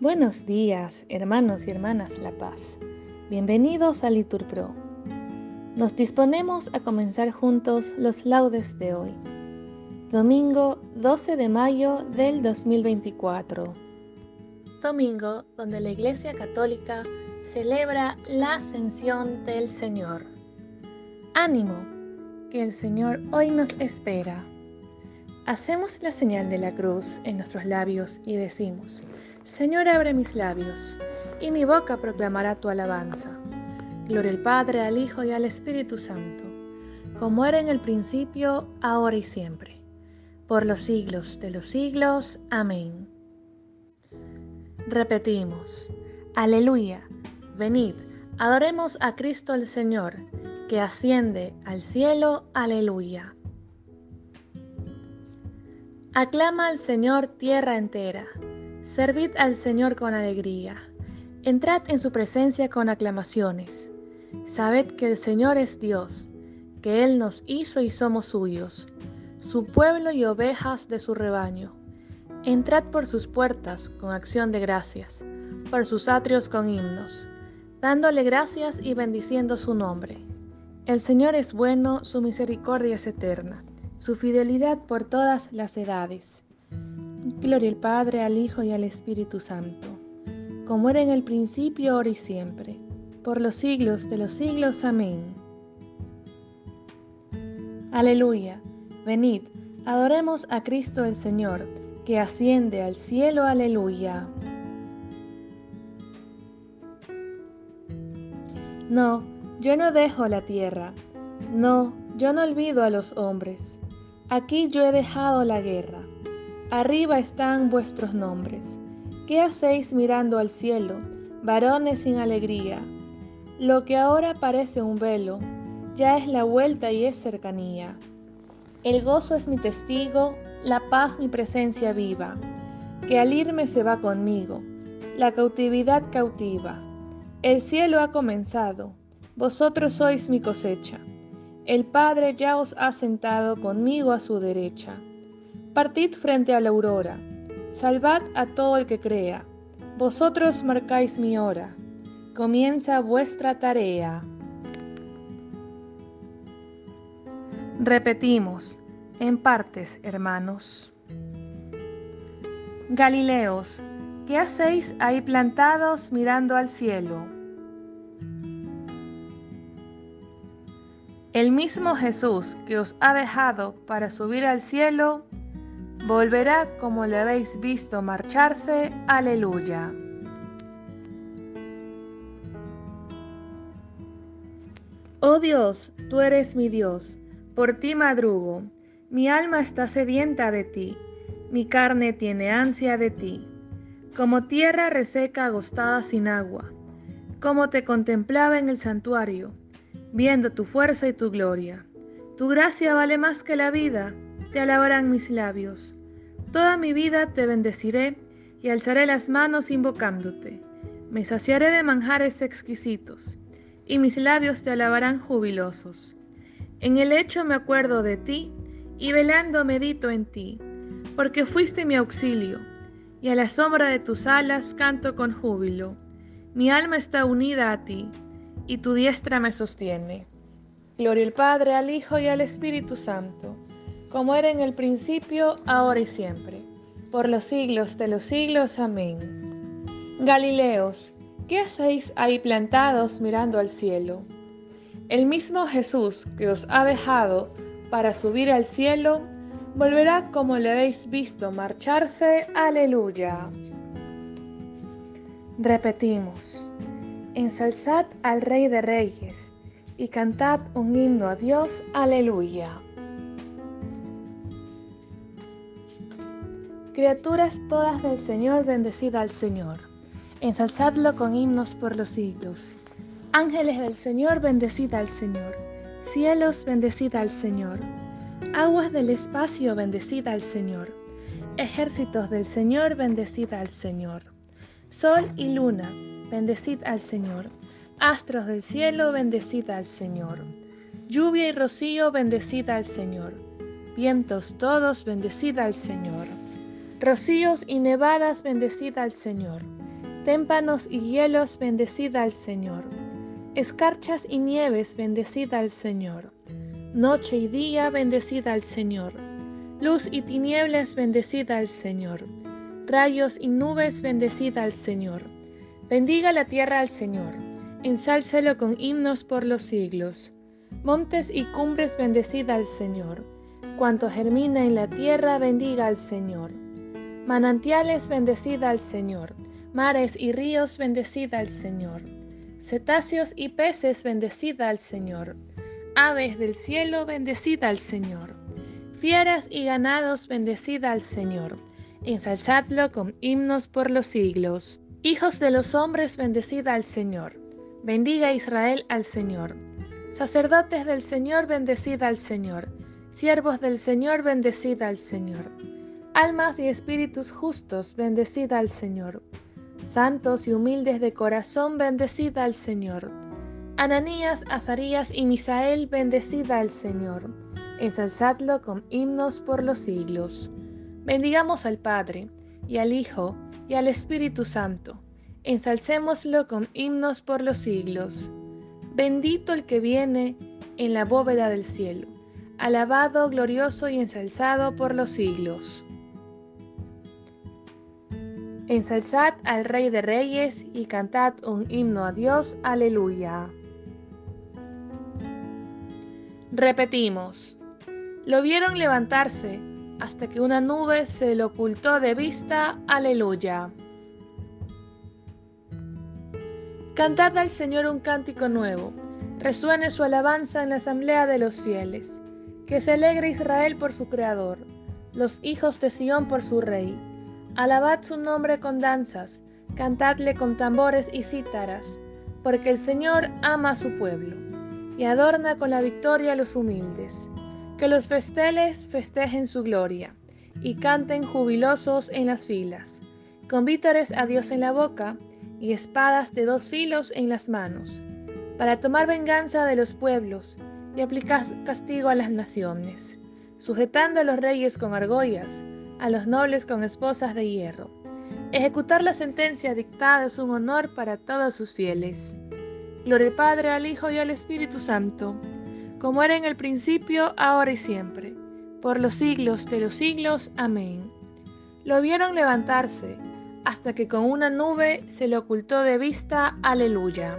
Buenos días, hermanos y hermanas La Paz. Bienvenidos a LiturPro. Nos disponemos a comenzar juntos los laudes de hoy, domingo 12 de mayo del 2024. Domingo donde la Iglesia Católica celebra la Ascensión del Señor. ¡Ánimo! Que el Señor hoy nos espera. Hacemos la señal de la cruz en nuestros labios y decimos: Señor, abre mis labios, y mi boca proclamará tu alabanza. Gloria al Padre, al Hijo y al Espíritu Santo, como era en el principio, ahora y siempre, por los siglos de los siglos. Amén. Repetimos: Aleluya, venid, adoremos a Cristo el Señor, que asciende al cielo. Aleluya. Aclama al Señor tierra entera. Servid al Señor con alegría. Entrad en su presencia con aclamaciones. Sabed que el Señor es Dios, que Él nos hizo y somos suyos, su pueblo y ovejas de su rebaño. Entrad por sus puertas con acción de gracias, por sus atrios con himnos, dándole gracias y bendiciendo su nombre. El Señor es bueno, su misericordia es eterna, su fidelidad por todas las edades. Gloria al Padre, al Hijo y al Espíritu Santo, como era en el principio, ahora y siempre, por los siglos de los siglos. Amén. Aleluya, venid, adoremos a Cristo el Señor, que asciende al cielo. Aleluya. No, yo no dejo la tierra, no, yo no olvido a los hombres. Aquí yo he dejado la guerra. Arriba están vuestros nombres. ¿Qué hacéis mirando al cielo, varones sin alegría? Lo que ahora parece un velo, ya es la vuelta y es cercanía. El gozo es mi testigo, la paz mi presencia viva, que al irme se va conmigo, la cautividad cautiva. El cielo ha comenzado, vosotros sois mi cosecha. El Padre ya os ha sentado conmigo a su derecha. Partid frente a la aurora, salvad a todo el que crea, vosotros marcáis mi hora, comienza vuestra tarea. Repetimos, en partes, hermanos. Galileos, ¿qué hacéis ahí plantados mirando al cielo? El mismo Jesús que os ha dejado para subir al cielo, volverá como le habéis visto marcharse. Aleluya. Oh Dios, tú eres mi Dios, por ti madrugo, mi alma está sedienta de ti, mi carne tiene ansia de ti, como tierra reseca agostada sin agua, como te contemplaba en el santuario, viendo tu fuerza y tu gloria. Tu gracia vale más que la vida, te alabarán mis labios. Toda mi vida te bendeciré y alzaré las manos invocándote. Me saciaré de manjares exquisitos, y mis labios te alabarán jubilosos. En el lecho me acuerdo de ti, y velando medito en ti, porque fuiste mi auxilio, y a la sombra de tus alas canto con júbilo. Mi alma está unida a ti, y tu diestra me sostiene. Gloria al Padre, al Hijo y al Espíritu Santo, como era en el principio, ahora y siempre, por los siglos de los siglos. Amén. Galileos, ¿qué hacéis ahí plantados mirando al cielo? El mismo Jesús que os ha dejado para subir al cielo, volverá como le habéis visto marcharse. Aleluya. Repetimos: ensalzad al Rey de Reyes y cantad un himno a Dios. Aleluya. Criaturas todas del Señor, bendecid al Señor. Ensalzadlo con himnos por los siglos. Ángeles del Señor, bendecid al Señor. Cielos, bendecid al Señor. Aguas del espacio, bendecid al Señor. Ejércitos del Señor, bendecid al Señor. Sol y luna, bendecid al Señor. Astros del cielo, bendecid al Señor. Lluvia y rocío, bendecid al Señor. Vientos todos, bendecid al Señor. Rocíos y nevadas, bendecid al Señor. Témpanos y hielos, bendecid al Señor. Escarchas y nieves, bendecid al Señor. Noche y día, bendecid al Señor. Luz y tinieblas, bendecid al Señor. Rayos y nubes, bendecid al Señor. Bendiga la tierra al Señor. Ensálcelo con himnos por los siglos. Montes y cumbres, bendecid al Señor. Cuanto germina en la tierra, bendiga al Señor. Manantiales, bendecid al Señor. Mares y ríos, bendecid al Señor. Cetáceos y peces, bendecid al Señor. Aves del cielo, bendecid al Señor. Fieras y ganados, bendecid al Señor. Ensalzadlo con himnos por los siglos. Hijos de los hombres, bendecid al Señor. Bendiga Israel al Señor. Sacerdotes del Señor, bendecid al Señor. Siervos del Señor, bendecid al Señor. Almas y espíritus justos, bendecid al Señor. Santos y humildes de corazón, bendecid al Señor. Ananías, Azarías y Misael, bendecid al Señor. Ensalzadlo con himnos por los siglos. Bendigamos al Padre, y al Hijo, y al Espíritu Santo. Ensalcémoslo con himnos por los siglos. Bendito el que viene en la bóveda del cielo. Alabado, glorioso y ensalzado por los siglos. Ensalzad al Rey de Reyes y cantad un himno a Dios. Aleluya. Repetimos. Lo vieron levantarse hasta que una nube se lo ocultó de vista. Aleluya. Cantad al Señor un cántico nuevo. Resuene su alabanza en la asamblea de los fieles. Que se alegre Israel por su Creador, los hijos de Sión por su Rey. Alabad su nombre con danzas, cantadle con tambores y cítaras, porque el Señor ama a su pueblo, y adorna con la victoria a los humildes. Que los festeles festejen su gloria, y canten jubilosos en las filas, con vítores a Dios en la boca, y espadas de 2 filos en las manos, para tomar venganza de los pueblos, y aplicar castigo a las naciones, sujetando a los reyes con argollas, a los nobles con esposas de hierro. Ejecutar la sentencia dictada es un honor para todos sus fieles. Gloria al Padre, al Hijo y al Espíritu Santo, como era en el principio, ahora y siempre, por los siglos de los siglos. Amén. Lo vieron levantarse, hasta que con una nube se le ocultó de vista. Aleluya.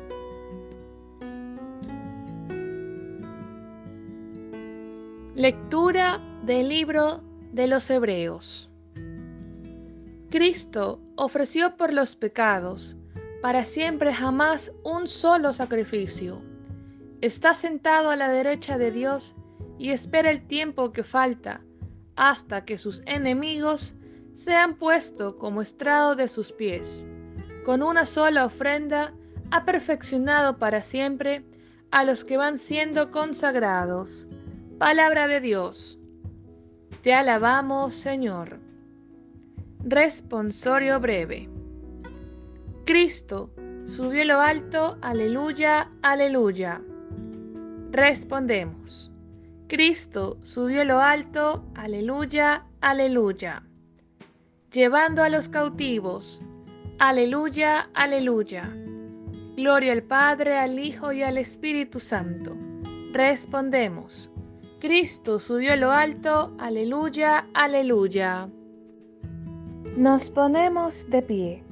Lectura del libro de los Hebreos. Cristo ofreció por los pecados para siempre jamás un solo sacrificio. Está sentado a la derecha de Dios y espera el tiempo que falta hasta que sus enemigos sean puestos como estrado de sus pies. Con una sola ofrenda ha perfeccionado para siempre a los que van siendo consagrados. Palabra de Dios. Te alabamos, Señor. Responsorio breve. Cristo subió a lo alto. Aleluya, aleluya. Respondemos. Cristo subió a lo alto. Aleluya, aleluya. Llevando a los cautivos. Aleluya, aleluya. Gloria al Padre, al Hijo y al Espíritu Santo. Respondemos. Cristo subió a lo alto. Aleluya, aleluya. Nos ponemos de pie.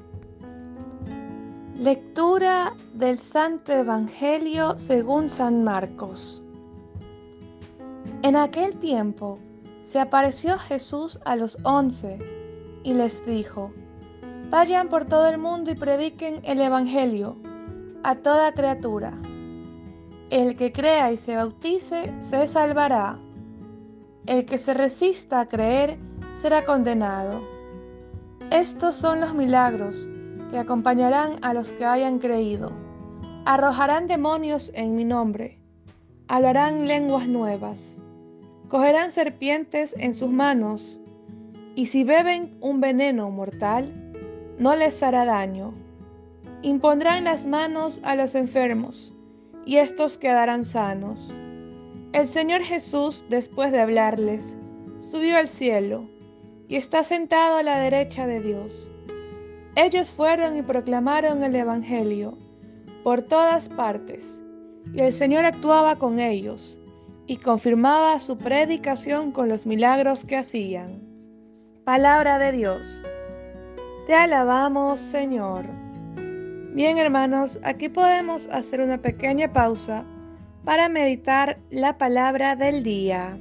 Lectura del Santo Evangelio según San Marcos. En aquel tiempo se apareció Jesús a los 11 y les dijo: Vayan por todo el mundo y prediquen el Evangelio a toda criatura. El que crea y se bautice se salvará. El que se resista a creer será condenado. Estos son los milagros que acompañarán a los que hayan creído. Arrojarán demonios en mi nombre. Hablarán lenguas nuevas. Cogerán serpientes en sus manos. Y si beben un veneno mortal, no les hará daño. Impondrán las manos a los enfermos, y estos quedarán sanos. El Señor Jesús, después de hablarles, subió al cielo, y está sentado a la derecha de Dios. Ellos fueron y proclamaron el Evangelio por todas partes, y el Señor actuaba con ellos y confirmaba su predicación con los milagros que hacían. Palabra de Dios. Te alabamos, Señor. Bien, hermanos, aquí podemos hacer una pequeña pausa para meditar la palabra del día.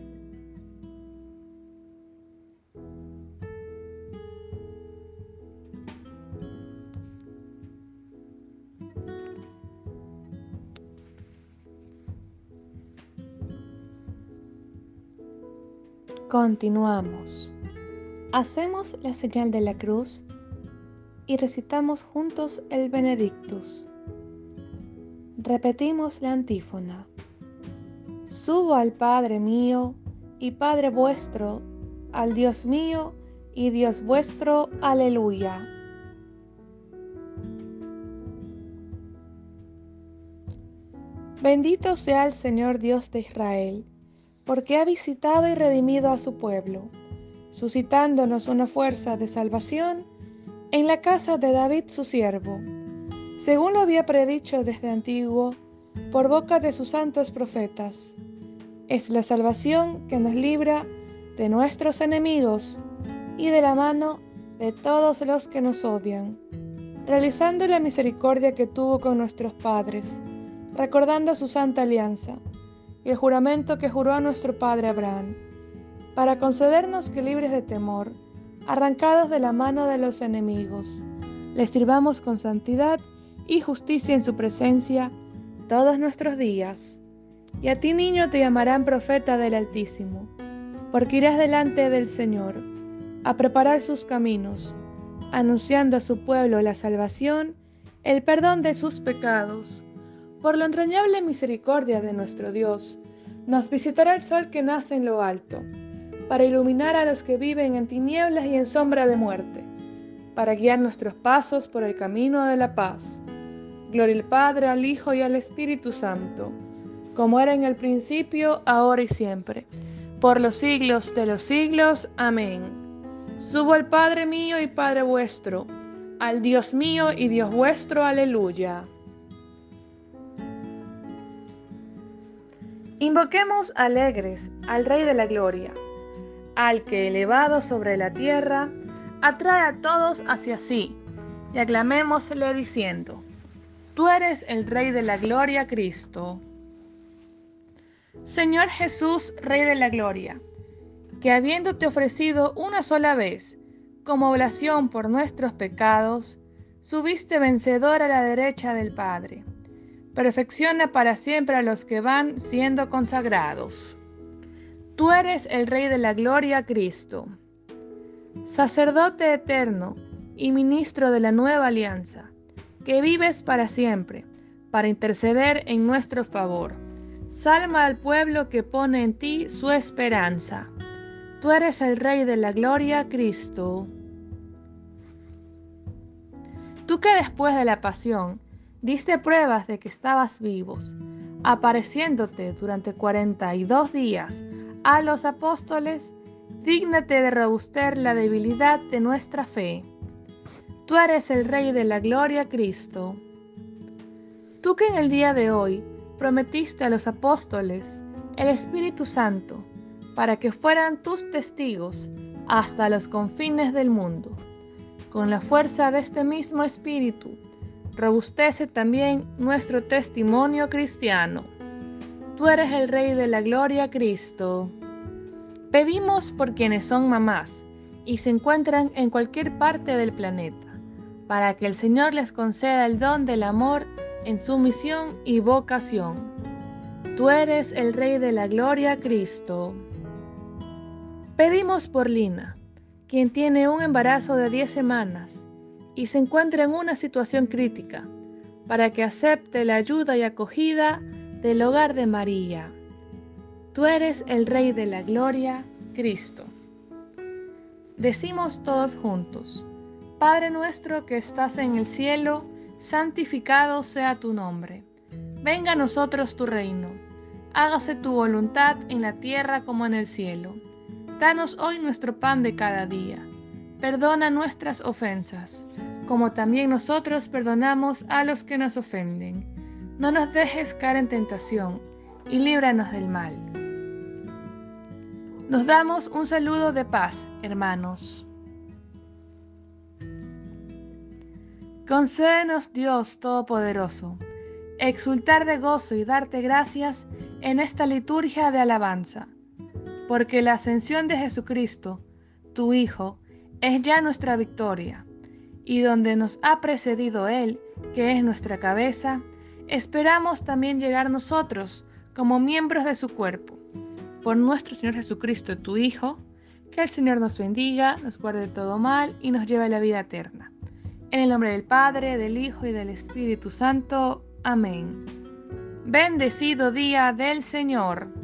Continuamos. Hacemos la señal de la cruz y recitamos juntos el Benedictus. Repetimos la antífona. Subo al Padre mío y Padre vuestro, al Dios mío y Dios vuestro. Aleluya. Bendito sea el Señor Dios de Israel, porque ha visitado y redimido a su pueblo, suscitándonos una fuerza de salvación en la casa de David su siervo, según lo había predicho desde antiguo por boca de sus santos profetas. Es la salvación que nos libra de nuestros enemigos y de la mano de todos los que nos odian, realizando la misericordia que tuvo con nuestros padres, recordando su santa alianza y el juramento que juró a nuestro padre Abraham, para concedernos que, libres de temor, arrancados de la mano de los enemigos, les sirvamos con santidad y justicia en su presencia todos nuestros días. Y a ti, niño, te llamarán profeta del Altísimo, porque irás delante del Señor a preparar sus caminos, anunciando a su pueblo la salvación, el perdón de sus pecados. Por la entrañable misericordia de nuestro Dios, nos visitará el sol que nace en lo alto, para iluminar a los que viven en tinieblas y en sombra de muerte, para guiar nuestros pasos por el camino de la paz. Gloria al Padre, al Hijo y al Espíritu Santo, como era en el principio, ahora y siempre, por los siglos de los siglos. Amén. Subo al Padre mío y Padre vuestro, al Dios mío y Dios vuestro. Aleluya. Invoquemos alegres al Rey de la Gloria, al que, elevado sobre la tierra, atrae a todos hacia sí, y aclamémosle diciendo: Tú eres el Rey de la Gloria, Cristo. Señor Jesús, Rey de la Gloria, que habiéndote ofrecido una sola vez como oblación por nuestros pecados, subiste vencedor a la derecha del Padre. Perfecciona para siempre a los que van siendo consagrados. Tú eres el Rey de la Gloria, Cristo. Sacerdote eterno y ministro de la nueva alianza, que vives para siempre, para interceder en nuestro favor. Salva al pueblo que pone en ti su esperanza. Tú eres el Rey de la Gloria, Cristo. Tú que después de la pasión diste pruebas de que estabas vivos, apareciéndote durante 42 días a los apóstoles, dígnate de robustecer la debilidad de nuestra fe. Tú eres el Rey de la Gloria, Cristo. Tú que en el día de hoy prometiste a los apóstoles el Espíritu Santo, para que fueran tus testigos hasta los confines del mundo. Con la fuerza de este mismo Espíritu, robustece también nuestro testimonio cristiano. Tú eres el Rey de la Gloria, Cristo. Pedimos por quienes son mamás y se encuentran en cualquier parte del planeta, para que el Señor les conceda el don del amor en su misión y vocación. Tú eres el Rey de la Gloria, Cristo. Pedimos por Lina, quien tiene un embarazo de 10 semanas y se encuentra en una situación crítica, para que acepte la ayuda y acogida del hogar de María. Tú eres el Rey de la Gloria, Cristo. Decimos todos juntos: Padre nuestro que estás en el cielo, santificado sea tu nombre. Venga a nosotros tu reino. Hágase tu voluntad en la tierra como en el cielo. Danos hoy nuestro pan de cada día. perdona nuestras ofensas, como también nosotros perdonamos a los que nos ofenden. No nos dejes caer en tentación, y líbranos del mal. Nos damos un saludo de paz, hermanos. Concédenos, Dios Todopoderoso, exultar de gozo y darte gracias en esta liturgia de alabanza, porque la ascensión de Jesucristo, tu Hijo, es ya nuestra victoria, y donde nos ha precedido Él, que es nuestra cabeza, esperamos también llegar nosotros como miembros de su cuerpo. Por nuestro Señor Jesucristo, tu Hijo, que el Señor nos bendiga, nos guarde de todo mal y nos lleve a la vida eterna. En el nombre del Padre, del Hijo y del Espíritu Santo. Amén. Bendecido día del Señor.